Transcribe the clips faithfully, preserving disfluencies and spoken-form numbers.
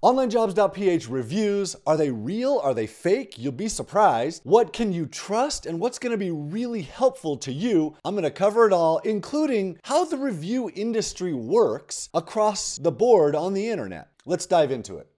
online jobs dot p h reviews, are they real? Are they fake? You'll be surprised. What can you trust and what's gonna be really helpful to you? I'm gonna cover it all, including how the review industry works across the board on the internet. Let's dive into it.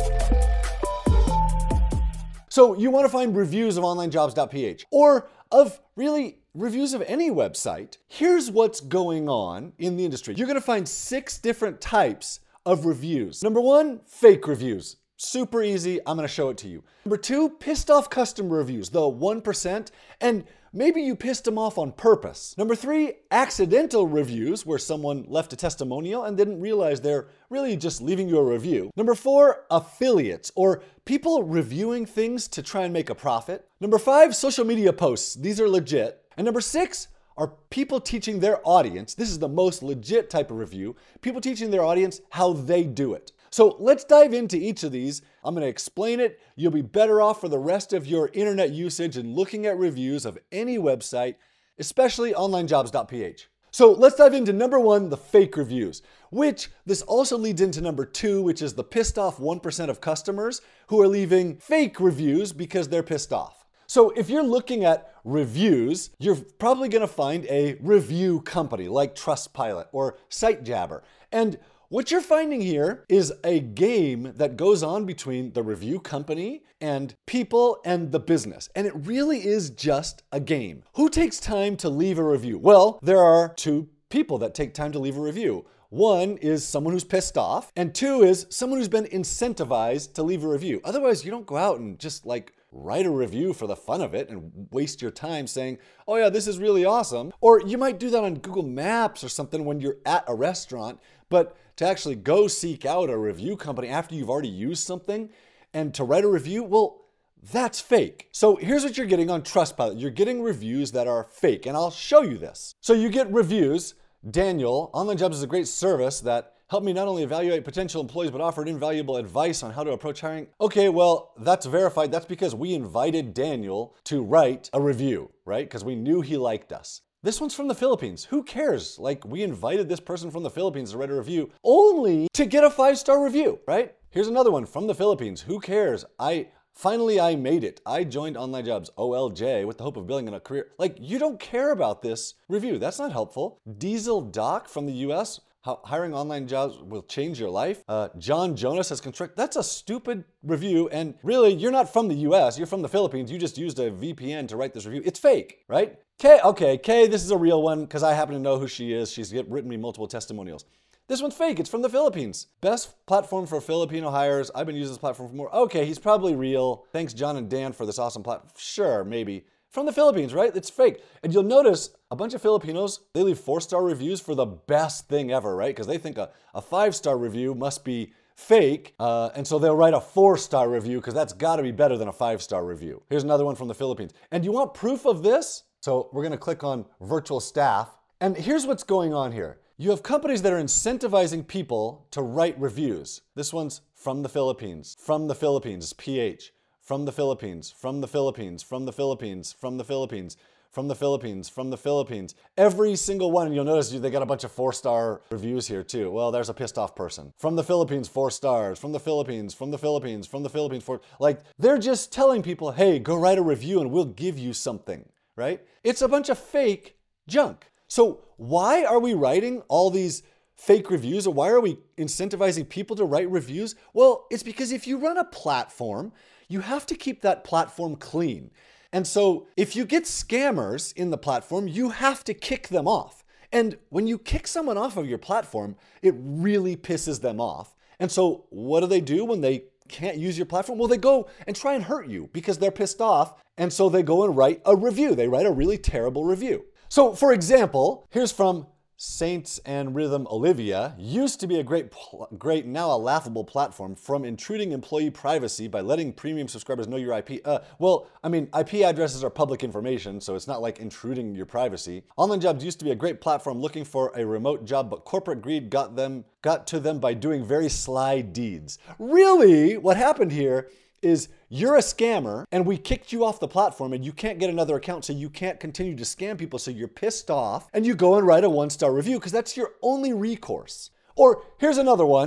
So you wanna find reviews of online jobs dot p h or of really reviews of any website. Here's what's going on in the industry. You're gonna find six different types of reviews. Number one, fake reviews. Super easy, I'm gonna show it to you. Number two, pissed off customer reviews, the one percent, and maybe you pissed them off on purpose. Number three, accidental reviews, where someone left a testimonial and didn't realize they're really just leaving you a review. Number four, affiliates, or people reviewing things to try and make a profit. Number five, social media posts. These are legit. And number six, are people teaching their audience, this is the most legit type of review, people teaching their audience how they do it. So let's dive into each of these. I'm gonna explain it. You'll be better off for the rest of your internet usage and looking at reviews of any website, especially online jobs dot p h. So let's dive into number one, the fake reviews, which this also leads into number two, which is the pissed off one percent of customers who are leaving fake reviews because they're pissed off. So if you're looking at reviews, you're probably gonna find a review company like Trustpilot or SiteJabber. And what you're finding here is a game that goes on between the review company and people and the business. And it really is just a game. Who takes time to leave a review? Well, there are two people that take time to leave a review. One is someone who's pissed off, and two is someone who's been incentivized to leave a review. Otherwise, you don't go out and just like write a review for the fun of it and waste your time saying, oh yeah, this is really awesome. Or you might do that on Google Maps or something when you're at a restaurant, but to actually go seek out a review company after you've already used something and to write a review, well, that's fake. So here's what you're getting on Trustpilot. You're getting reviews that are fake, and I'll show you this. So you get reviews. Daniel, Online Jobs is a great service that helped me not only evaluate potential employees, but offered invaluable advice on how to approach hiring. Okay, well, that's verified. That's because we invited Daniel to write a review, right? Because we knew he liked us. This one's from the Philippines. Who cares? Like, we invited this person from the Philippines to write a review only to get a five-star review, right? Here's another one from the Philippines. Who cares? I finally I made it. I joined Online Jobs, O L J, with the hope of building a career. Like, you don't care about this review. That's not helpful. Diesel Doc from the U S, how hiring online jobs will change your life. Uh, John Jonas has constructed, that's a stupid review. And really, you're not from the U S, you're from the Philippines. You just used a V P N to write this review. It's fake, right? Kay, okay, Kay, this is a real one because I happen to know who she is. She's written me multiple testimonials. This one's fake, it's from the Philippines. Best platform for Filipino hires. I've been using this platform for more. Okay, he's probably real. Thanks John and Dan for this awesome platform. Sure, maybe. From the Philippines, right? It's fake. And you'll notice a bunch of Filipinos, they leave four-star reviews for the best thing ever, right? Because they think a, a five-star review must be fake, uh, and so they'll write a four-star review because that's gotta be better than a five-star review. Here's another one from the Philippines. And you want proof of this? So we're gonna click on virtual staff. And here's what's going on here. You have companies that are incentivizing people to write reviews. This one's from the Philippines, from the Philippines, P H, from the Philippines, from the Philippines, from the Philippines, from the Philippines, from the Philippines, from the Philippines. Every single one, and you'll notice they got a bunch of four-star reviews here too. Well, there's a pissed off person. From the Philippines, four stars. From the Philippines, from the Philippines, from the Philippines, four. Like, they're just telling people, hey, go write a review and we'll give you something, right? It's a bunch of fake junk. So why are we writing all these fake reviews, or why are we incentivizing people to write reviews? Well, it's because if you run a platform, you have to keep that platform clean. And so if you get scammers in the platform, you have to kick them off. And when you kick someone off of your platform, it really pisses them off. And so what do they do when they can't use your platform? Well, they go and try and hurt you because they're pissed off. And so they go and write a review. They write a really terrible review. So for example, here's from Saints and Rhythm Olivia. Used to be a great, great, now a laughable platform from intruding employee privacy by letting premium subscribers know your I P. Uh, well, I mean, I P addresses are public information, so it's not like intruding your privacy. Online Jobs used to be a great platform looking for a remote job, but corporate greed got them, got to them by doing very sly deeds. Really, what happened here is you're a scammer and we kicked you off the platform and you can't get another account, so you can't continue to scam people, so you're pissed off and you go and write a one-star review because that's your only recourse. Or here's another one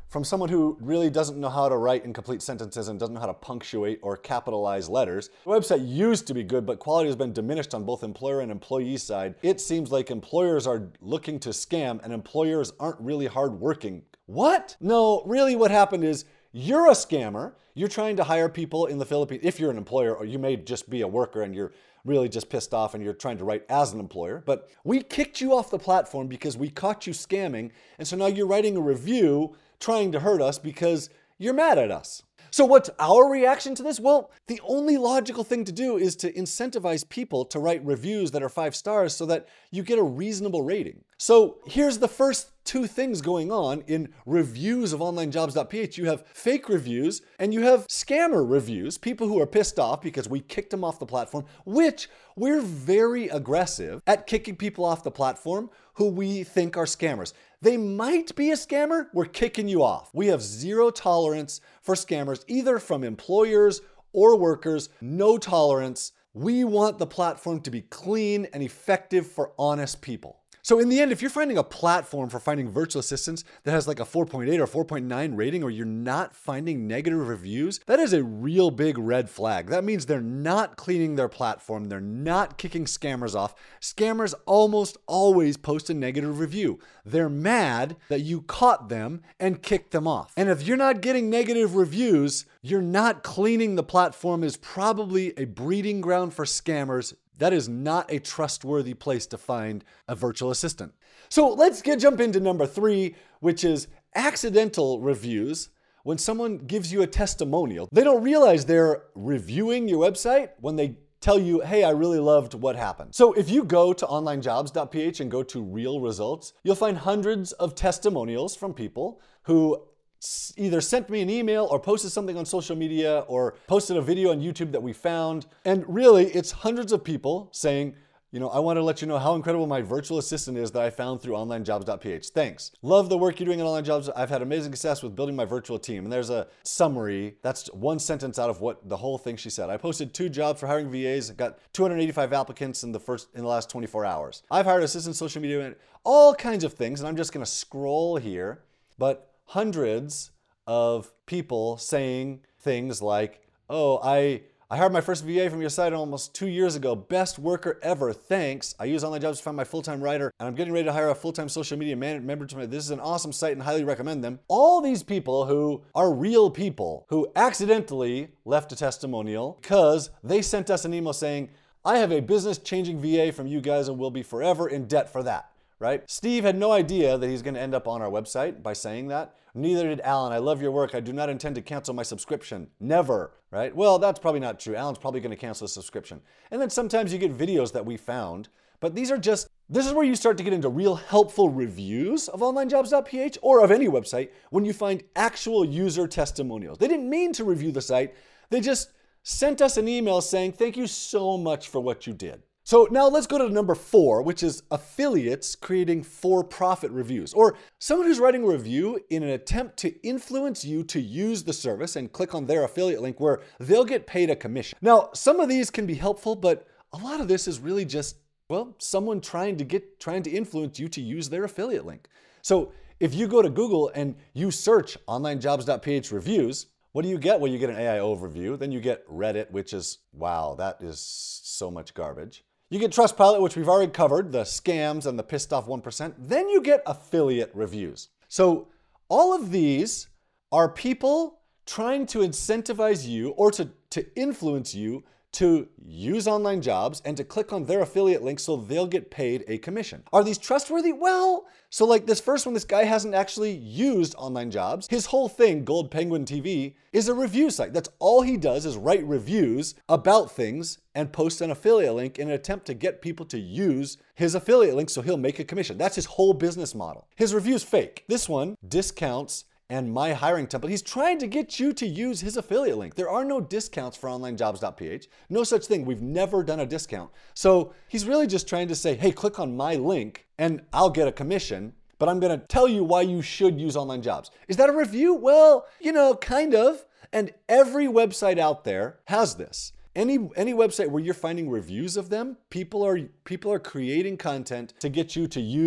from someone who really doesn't know how to write in complete sentences and doesn't know how to punctuate or capitalize letters. The website used to be good, but quality has been diminished on both employer and employee side. It seems like employers are looking to scam and employers aren't really hardworking. What? No, really what happened is you're a scammer. You're trying to hire people in the Philippines. If you're an employer, or you may just be a worker and you're really just pissed off and you're trying to write as an employer. But we kicked you off the platform because we caught you scamming. And so now you're writing a review trying to hurt us because you're mad at us. So what's our reaction to this? Well, the only logical thing to do is to incentivize people to write reviews that are five stars so that you get a reasonable rating. So here's the first two things going on in reviews of online jobs dot p h. You have fake reviews and you have scammer reviews, people who are pissed off because we kicked them off the platform, which we're very aggressive at kicking people off the platform who we think are scammers. They might be a scammer, we're kicking you off. We have zero tolerance for scammers, either from employers or workers, no tolerance. We want the platform to be clean and effective for honest people. So in the end, if you're finding a platform for finding virtual assistants that has like a four point eight or four point nine rating, or you're not finding negative reviews, that is a real big red flag. That means they're not cleaning their platform. They're not kicking scammers off. Scammers almost always post a negative review. They're mad that you caught them and kicked them off. And if you're not getting negative reviews, you're not cleaning the platform. Is probably a breeding ground for scammers. That is not a trustworthy place to find a virtual assistant. So let's get jump into number three, which is accidental reviews. When someone gives you a testimonial, they don't realize they're reviewing your website when they tell you, hey, I really loved what happened. So if you go to online jobs dot p h and go to real results, you'll find hundreds of testimonials from people who either sent me an email or posted something on social media or posted a video on YouTube that we found. And really, it's hundreds of people saying, you know, I want to let you know how incredible my virtual assistant is that I found through online jobs dot p h. Thanks. Love the work you're doing in Online Jobs. I've had amazing success with building my virtual team. And there's a summary. That's one sentence out of what the whole thing she said. I posted two jobs for hiring V As, got two hundred eighty-five applicants in the first in the last twenty-four hours. I've hired assistants, social media, all kinds of things. And I'm just going to scroll here. But hundreds of people saying things like, oh, I, I hired my first V A from your site almost two years ago. Best worker ever. Thanks. I use Online Jobs to find my full-time writer, and I'm getting ready to hire a full-time social media man- member to my, this is an awesome site and highly recommend them. All these people who are real people who accidentally left a testimonial because they sent us an email saying, I have a business-changing V A from you guys and will be forever in debt for that. Right? Steve had no idea that he's going to end up on our website by saying that. Neither did Alan. I love your work. I do not intend to cancel my subscription. Never. Right? Well, that's probably not true. Alan's probably going to cancel his subscription. And then sometimes you get videos that we found, but these are just, this is where you start to get into real helpful reviews of online jobs dot p h or of any website when you find actual user testimonials. They didn't mean to review the site. They just sent us an email saying, thank you so much for what you did. So now let's go to number four, which is affiliates creating for-profit reviews, or someone who's writing a review in an attempt to influence you to use the service and click on their affiliate link where they'll get paid a commission. Now, some of these can be helpful, but a lot of this is really just, well, someone trying to get, trying to influence you to use their affiliate link. So if you go to Google and you search online jobs dot p h reviews, what do you get? Well, you get an A I overview. Then you get Reddit, which is, wow, that is so much garbage. You get Trustpilot, which we've already covered, the scams and the pissed off one percent. Then you get affiliate reviews. So all of these are people trying to incentivize you or to, to influence you to use online jobs and to click on their affiliate link so they'll get paid a commission. Are these trustworthy? Well, so like this first one, this guy hasn't actually used online jobs. His whole thing, Gold Penguin T V, is a review site. That's all he does is write reviews about things and post an affiliate link in an attempt to get people to use his affiliate link so he'll make a commission. That's his whole business model. His review's fake. This one discounts and My Hiring Template. He's trying to get you to use his affiliate link. There are no discounts for online jobs dot p h. No such thing. We've never done a discount. So he's really just trying to say, hey, click on my link and I'll get a commission, but I'm going to tell you why you should use online jobs. Is that a review? Well, you know, kind of. And every website out there has this. Any any website where you're finding reviews of them, people are people are creating content to get you to use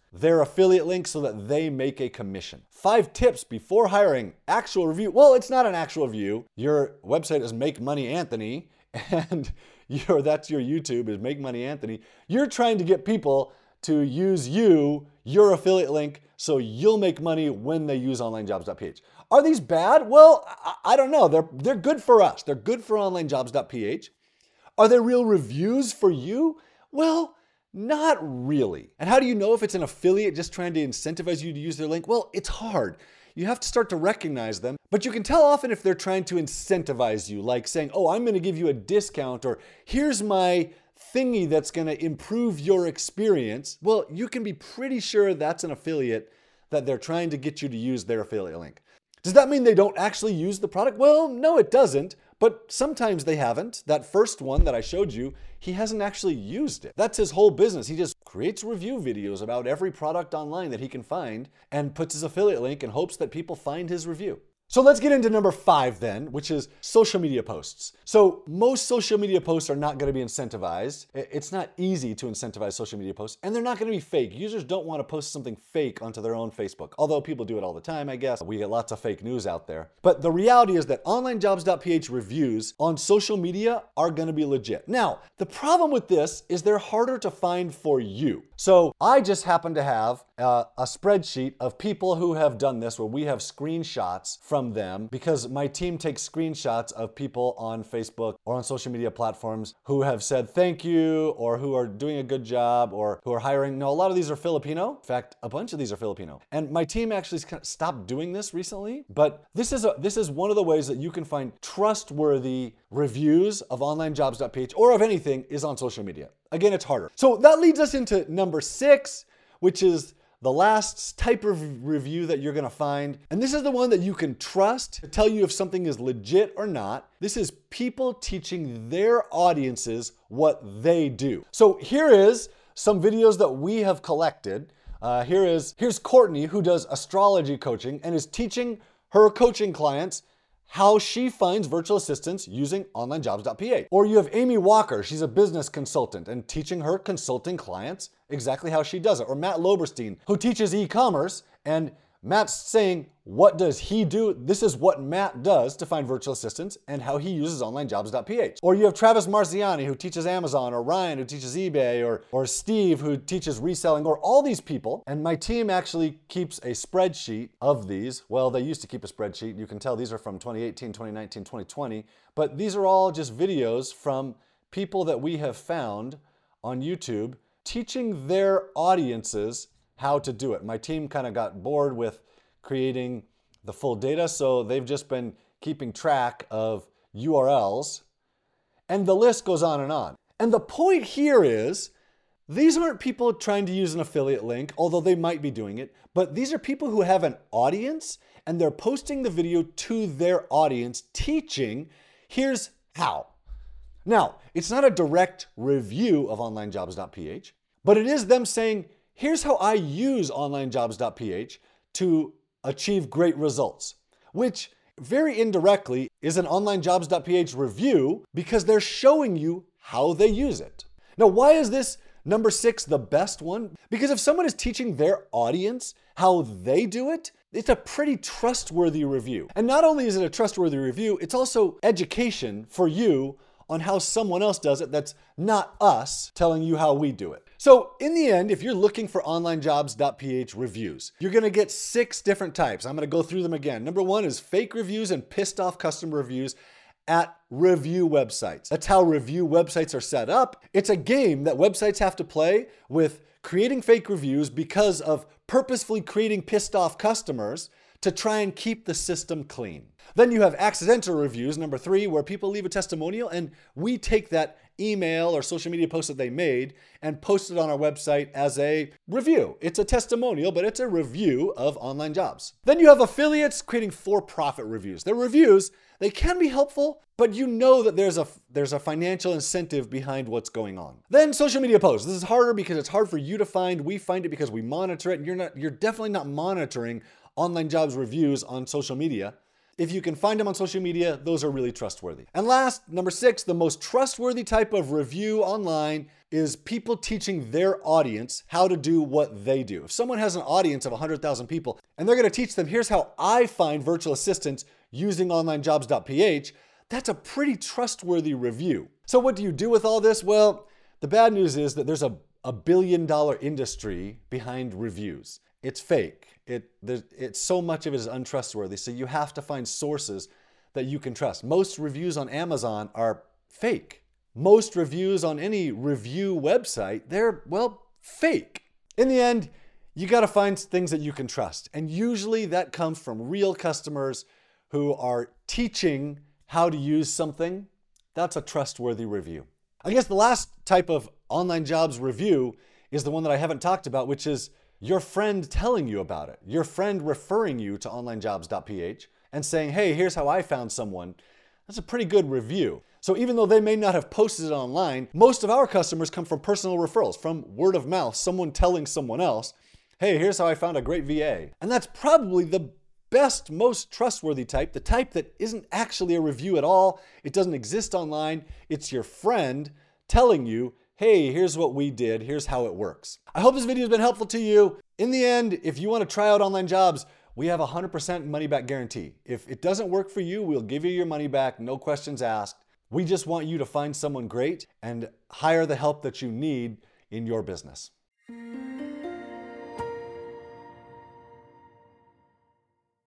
their affiliate link so that they make a commission. Five tips before hiring actual review. Well, it's not an actual review. Your website is Make Money Anthony, and your that's your YouTube is Make Money Anthony. You're trying to get people to use you, your affiliate link, so you'll make money when they use online jobs dot p h. Are these bad? Well, I, I don't know. They're, they're good for us. They're good for online jobs dot p h. Are there real reviews for you? Well, not really. And how do you know if it's an affiliate just trying to incentivize you to use their link? Well, it's hard. You have to start to recognize them, but you can tell often if they're trying to incentivize you, like saying, oh, I'm going to give you a discount, or here's my thingy that's going to improve your experience. Well, you can be pretty sure that's an affiliate that they're trying to get you to use their affiliate link. Does that mean they don't actually use the product? Well, no, it doesn't. But sometimes they haven't. That first one that I showed you, he hasn't actually used it. That's his whole business. He just creates review videos about every product online that he can find and puts his affiliate link and hopes that people find his review. So let's get into number five then, which is social media posts. So most social media posts are not going to be incentivized. It's not easy to incentivize social media posts, and they're not going to be fake. Users don't want to post something fake onto their own Facebook, although people do it all the time, I guess. We get lots of fake news out there. But the reality is that online jobs dot p h reviews on social media are going to be legit. Now, the problem with this is they're harder to find for you. So I just happen to have uh, a spreadsheet of people who have done this, where we have screenshots from them, because my team takes screenshots of people on Facebook or on social media platforms who have said thank you, or who are doing a good job, or who are hiring. No, a lot of these are Filipino. In fact, a bunch of these are Filipino. And my team actually stopped doing this recently, but this is a, this is one of the ways that you can find trustworthy reviews of online jobs dot p h or of anything is on social media. Again, it's harder. So that leads us into number six, which is the last type of review that you're gonna find. And this is the one that you can trust to tell you if something is legit or not. This is people teaching their audiences what they do. So here is some videos that we have collected. Uh, here is, here's Courtney, who does astrology coaching and is teaching her coaching clients how she finds virtual assistants using online jobs dot p h. Or you have Amy Walker, she's a business consultant and teaching her consulting clients exactly how she does it. Or Matt Loberstein, who teaches e-commerce, and Matt's saying, what does he do? This is what Matt does to find virtual assistants and how he uses online jobs dot p h. Or you have Travis Marciani, who teaches Amazon, or Ryan, who teaches eBay, or, or Steve, who teaches reselling, or all these people. And my team actually keeps a spreadsheet of these. Well, they used to keep a spreadsheet. You can tell these are from twenty eighteen, twenty nineteen, twenty twenty, but these are all just videos from people that we have found on YouTube teaching their audiences how to do it. My team kind of got bored with creating the full data, so they've just been keeping track of U R Ls, and the list goes on and on. And the point here is, these aren't people trying to use an affiliate link, although they might be doing it, but these are people who have an audience, and they're posting the video to their audience, teaching, here's how. Now, it's not a direct review of online jobs dot p h, but it is them saying, here's how I use online jobs dot p h to achieve great results, which very indirectly is an online jobs dot p h review, because they're showing you how they use it. Now, why is this number six the best one? Because if someone is teaching their audience how they do it, it's a pretty trustworthy review. And not only is it a trustworthy review, it's also education for you on how someone else does it that's not us telling you how we do it. So in the end, if you're looking for online jobs dot p h reviews, you're gonna get six different types. I'm gonna go through them again. Number one is fake reviews and pissed off customer reviews at review websites. That's how review websites are set up. It's a game that websites have to play with creating fake reviews because of purposefully creating pissed off customers to try and keep the system clean. Then you have accidental reviews, number three, where people leave a testimonial and we take that email or social media post that they made and post it on our website as a review. It's a testimonial, but it's a review of online jobs. Then you have affiliates creating for-profit reviews. They're reviews, they can be helpful, but you know that there's a, there's a financial incentive behind what's going on. Then social media posts. This is harder because it's hard for you to find. We find it because we monitor it, and you're not, you're definitely not monitoring online jobs reviews on social media. If you can find them on social media, those are really trustworthy. And last, number six, the most trustworthy type of review online is people teaching their audience how to do what they do. If someone has an audience of one hundred thousand people and they're going to teach them, here's how I find virtual assistants using online jobs dot p h, that's a pretty trustworthy review. So what do you do with all this? Well, the bad news is that there's a, a billion dollar industry behind reviews. It's fake. It, it's so much of it is untrustworthy. So you have to find sources that you can trust. Most reviews on Amazon are fake. Most reviews on any review website, they're, well, fake. In the end, you got to find things that you can trust. And usually that comes from real customers who are teaching how to use something. That's a trustworthy review. I guess the last type of online jobs review is the one that I haven't talked about, which is your friend telling you about it. Your friend referring you to online jobs dot p h and saying, hey, here's how I found someone. That's a pretty good review. So even though they may not have posted it online, most of our customers come from personal referrals, from word of mouth, someone telling someone else, hey, here's how I found a great V A. And that's probably the best, most trustworthy type, the type that isn't actually a review at all. It doesn't exist online. It's your friend telling you, hey, here's what we did. Here's how it works. I hope this video has been helpful to you. In the end, if you want to try out online jobs, we have a one hundred percent money back guarantee. If it doesn't work for you, we'll give you your money back, no questions asked. We just want you to find someone great and hire the help that you need in your business.